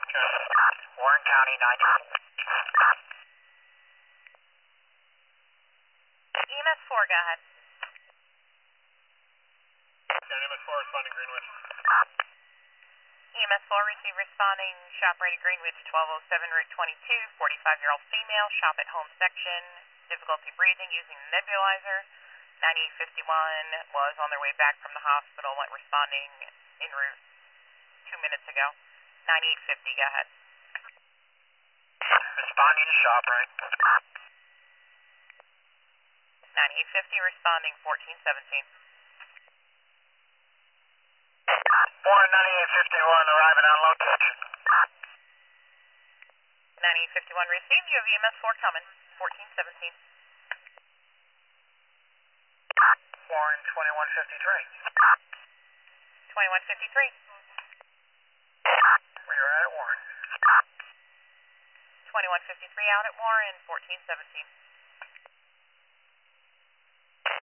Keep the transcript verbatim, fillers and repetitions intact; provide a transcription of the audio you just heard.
Warren County ninety. E M S four, go ahead. E M S four responding Greenwich. E M S four, receive responding, shop ready Greenwich, twelve oh seven Route twenty-two, forty-five-year-old female, shop at home section, difficulty breathing using the nebulizer. ninety-eight fifty-one was on their way back from the hospital, went responding en route two minutes ago. ninety-eight fifty, go ahead. Responding to shop right. ninety-eight fifty, responding fourteen seventeen. Warren ninety-eight fifty-one arriving on location. ninety-eight fifty-one, receive. You have E M S four coming, fourteen seventeen. Warren twenty-one fifty-three. twenty-one fifty-three. We are at Warren. twenty-one fifty-three out at Warren, fourteen seventeen.